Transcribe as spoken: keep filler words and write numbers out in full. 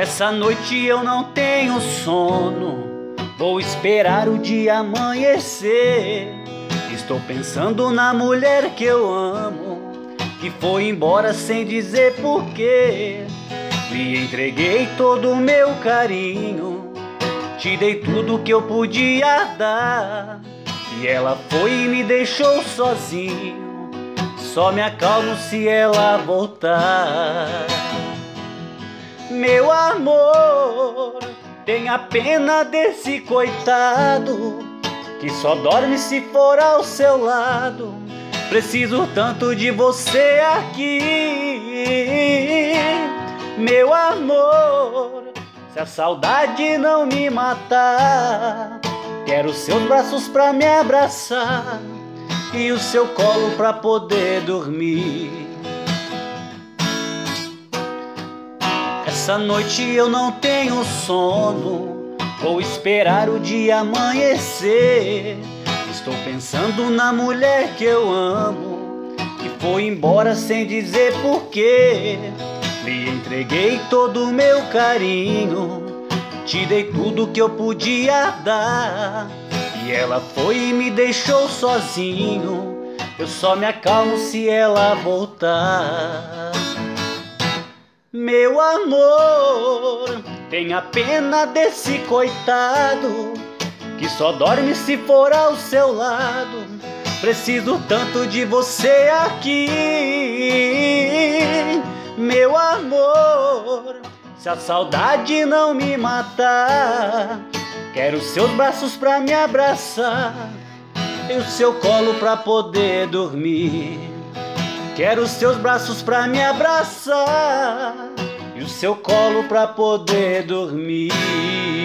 Essa noite eu não tenho sono, vou esperar o dia amanhecer. Estou pensando na mulher que eu amo, que foi embora sem dizer porquê. Lhe entreguei todo o meu carinho, te dei tudo que eu podia dar, e ela foi e me deixou sozinho. Só me acalmo se ela voltar. Meu amor, tenha pena desse coitado, que só dorme se for ao seu lado. Preciso tanto de você aqui. Meu amor, se a saudade não me matar, quero seus braços pra me abraçar e o seu colo pra poder dormir. Essa noite eu não tenho sono, vou esperar o dia amanhecer. Estou pensando na mulher que eu amo, que foi embora sem dizer porquê. Lhe entreguei todo o meu carinho, te dei tudo que eu podia dar, e ela foi e me deixou sozinho. Eu só me acalmo se ela voltar. Meu amor, tenha pena desse coitado, que só dorme se for ao seu lado. Preciso tanto de você aqui. Meu amor, se a saudade não me matar, quero seus braços pra me abraçar e o seu colo pra poder dormir. Quero seus braços pra me abraçar e o seu colo pra poder dormir.